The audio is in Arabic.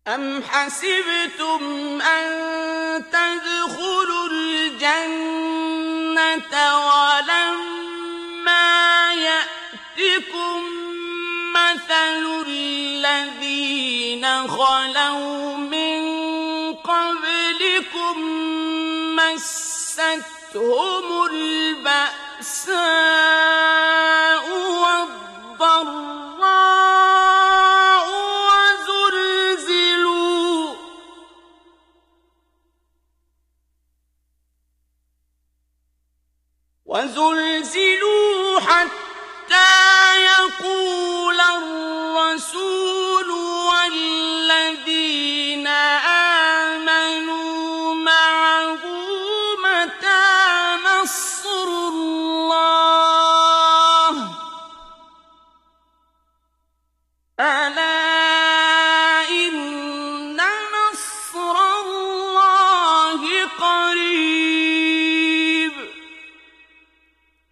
أَمْ حَسِبْتُمْ أَن تَدْخُلُوا الْجَنَّةَ وَلَمَّا يَأْتِكُم مَّثَلُ الَّذِينَ خَلَوْا مِن قَبْلِكُم مَّسَّتْهُمُ الْبَأْسَاءُ وَالضَّرَّاءُ وَزُلْزِلُوا حَتَّىٰ يَقُولَ الرَّسُولُ وَالَّذِينَ آمَنُوا مَعَهُ مَتَىٰ نَصْرُ اللَّهِ ۗ أَلَا